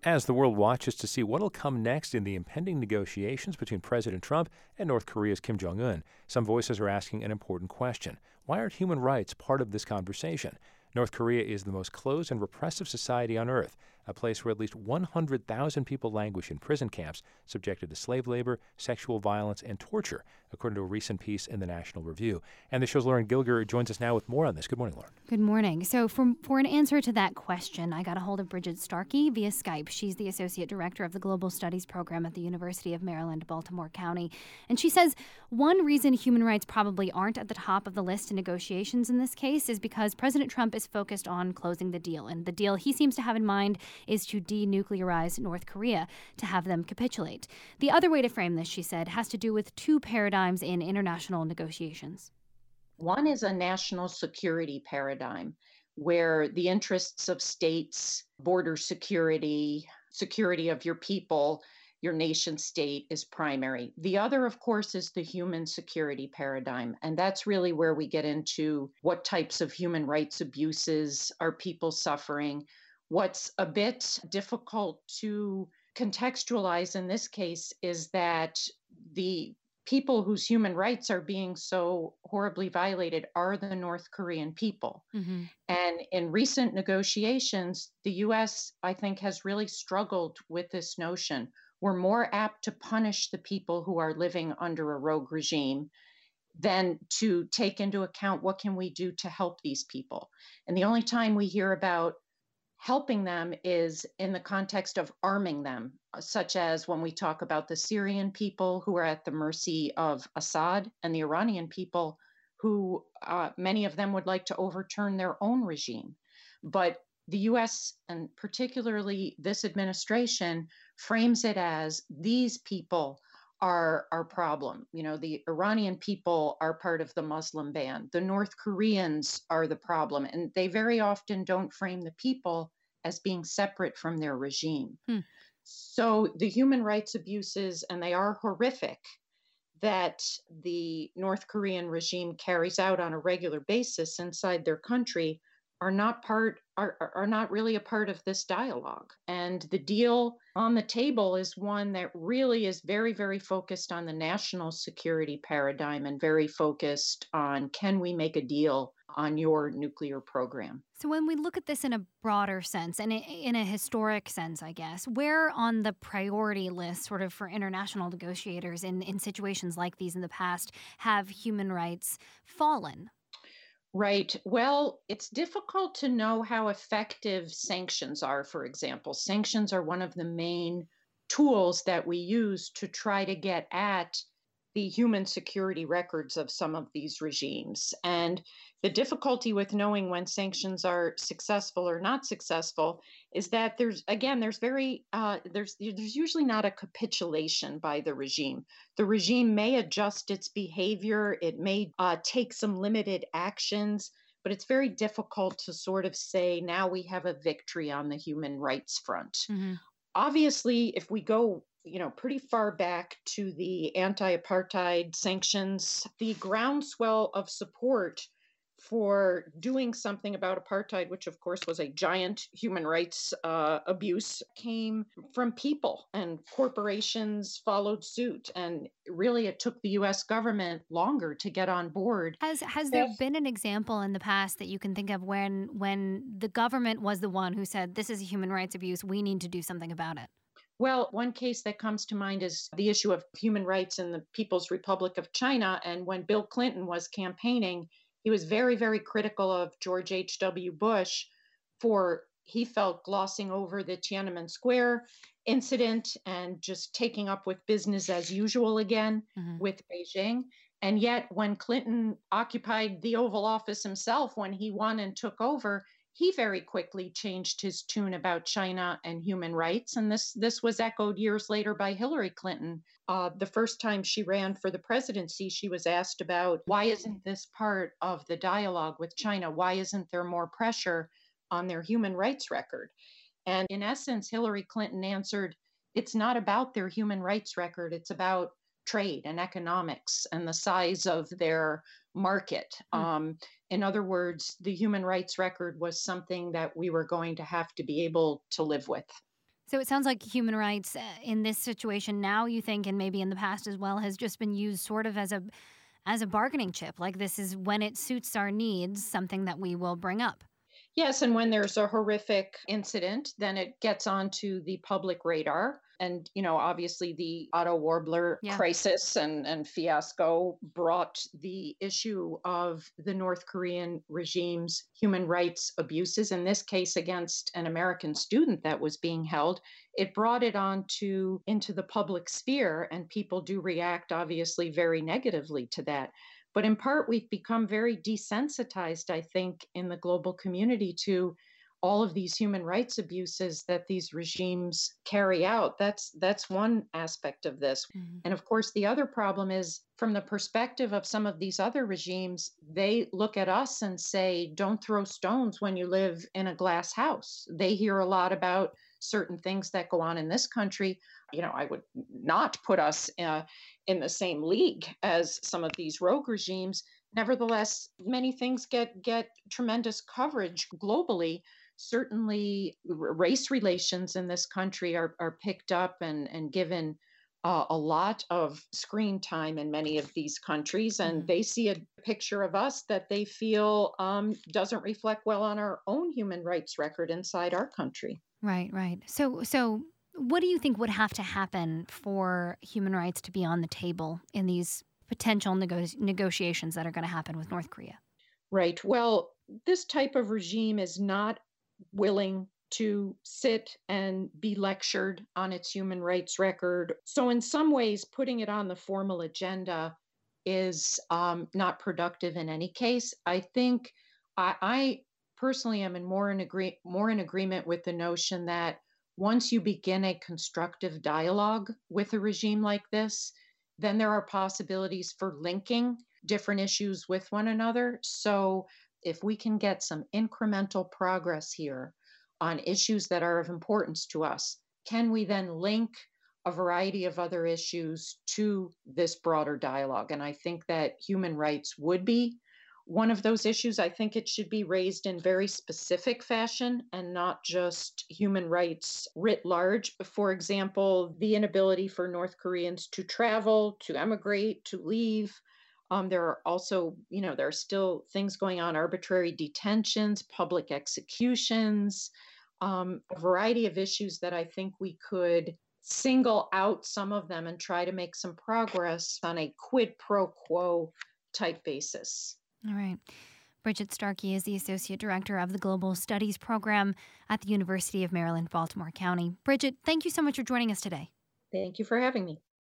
As the world watches to see what'll come next in the impending negotiations between President Trump and North Korea's Kim Jong-un, some voices are asking an important question. Why aren't human rights part of this conversation? North Korea is the most closed and repressive society on earth, a place where at least 100,000 people languish in prison camps, subjected to slave labor, sexual violence, and torture, according to a recent piece in the National Review. And the show's Lauren Gilger joins us now with more on this. Good morning, Lauren. Good morning. So for an answer to that question, I got a hold of Bridget Starkey via Skype. She's the Associate Director of the Global Studies Program at the University of Maryland, Baltimore County. And she says one reason human rights probably aren't at the top of the list in negotiations in this case is because President Trump is focused on closing the deal. And the deal he seems to have in mind is to denuclearize North Korea, to have them capitulate. The other way to frame this, she said, has to do with two paradigms in international negotiations. One is a national security paradigm where the interests of states, border security, security of your people, your nation state is primary. The other, of course, is the human security paradigm. And that's really where we get into what types of human rights abuses are people suffering. What's a bit difficult to contextualize in this case is that the people whose human rights are being so horribly violated are the North Korean people. Mm-hmm. And in recent negotiations, the U.S., I think, has really struggled with this notion. We're more apt to punish the people who are living under a rogue regime than to take into account what can we do to help these people. And the only time we hear about helping them is in the context of arming them, such as when we talk about the Syrian people who are at the mercy of Assad and the Iranian people who many of them would like to overturn their own regime. But the U.S. and particularly this administration frames it as these people are our problem. You know, the Iranian people are part of the Muslim ban. The North Koreans are the problem. And they very often don't frame the people as being separate from their regime. So the human rights abuses, and they are horrific, that the North Korean regime carries out on a regular basis inside their country are not really a part of this dialogue. And the deal on the table is one that really is very, very focused on the national security paradigm and very focused on, can we make a deal on your nuclear program? So when we look at this in a broader sense and in a historic sense, I guess, where on the priority list sort of for international negotiators in situations like these in the past have human rights fallen? Right. Well, it's difficult to know how effective sanctions are, for example. Sanctions are one of the main tools that we use to try to get at the human security records of some of these regimes. And the difficulty with knowing when sanctions are successful or not successful is that there's usually not a capitulation by the regime. The regime may adjust its behavior, it may take some limited actions, but it's very difficult to sort of say, now we have a victory on the human rights front. Mm-hmm. Obviously, if we go pretty far back to the anti-apartheid sanctions, the groundswell of support for doing something about apartheid, which of course was a giant human rights abuse, came from people, and corporations followed suit. And really, it took the U.S. government longer to get on board. Has there been an example in the past that you can think of when the government was the one who said, this is a human rights abuse, we need to do something about it? Well, one case that comes to mind is the issue of human rights in the People's Republic of China. And when Bill Clinton was campaigning, he was very, very critical of George H.W. Bush for, he felt, glossing over the Tiananmen Square incident and just taking up with business as usual again with Beijing. And yet, when Clinton occupied the Oval Office himself, when he won and took over, he very quickly changed his tune about China and human rights. And this was echoed years later by Hillary Clinton. The first time she ran for the presidency, she was asked about, why isn't this part of the dialogue with China? Why isn't there more pressure on their human rights record? And in essence, Hillary Clinton answered, it's not about their human rights record. It's about trade and economics and the size of their market. In other words, the human rights record was something that we were going to have to be able to live with. So it sounds like human rights in this situation now, you think, and maybe in the past as well, has just been used sort of as a bargaining chip. Like this is when it suits our needs, something that we will bring up. Yes, and when there's a horrific incident, then it gets onto the public radar. And, obviously the Otto Warbler Yeah. crisis and fiasco brought the issue of the North Korean regime's human rights abuses, in this case against an American student that was being held. It brought it into the public sphere, and people do react obviously very negatively to that. But in part, we've become very desensitized, I think, in the global community to all of these human rights abuses that these regimes carry out. That's one aspect of this. Mhm. And of course, the other problem is from the perspective of some of these other regimes, they look at us and say, don't throw stones when you live in a glass house. They hear a lot about certain things that go on in this country. I would not put us in the same league as some of these rogue regimes. Nevertheless, many things get tremendous coverage globally. Certainly, race relations in this country are picked up and given a lot of screen time in many of these countries, and Mhm. they see a picture of us that they feel doesn't reflect well on our own human rights record inside our country. Right, right. So what do you think would have to happen for human rights to be on the table in these potential negotiations that are going to happen with North Korea? Right. Well, this type of regime is not willing to sit and be lectured on its human rights record. So, in some ways, putting it on the formal agenda is not productive in any case. I think I personally am more in agreement with the notion that once you begin a constructive dialogue with a regime like this, then there are possibilities for linking different issues with one another. So, if we can get some incremental progress here on issues that are of importance to us, can we then link a variety of other issues to this broader dialogue? And I think that human rights would be one of those issues. I think it should be raised in very specific fashion and not just human rights writ large. For example, the inability for North Koreans to travel, to emigrate, to leave. There are also, there are still things going on, arbitrary detentions, public executions, a variety of issues that I think we could single out some of them and try to make some progress on a quid pro quo type basis. All right. Bridget Starkey is the Associate Director of the Global Studies Program at the University of Maryland, Baltimore County. Bridget, thank you so much for joining us today. Thank you for having me.